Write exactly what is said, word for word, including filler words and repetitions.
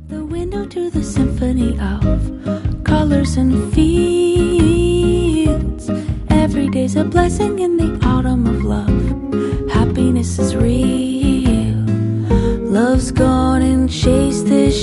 The window to the symphony of colors and fields. Every day's a blessing in the autumn of love. Happiness is real. Love's gone and chased the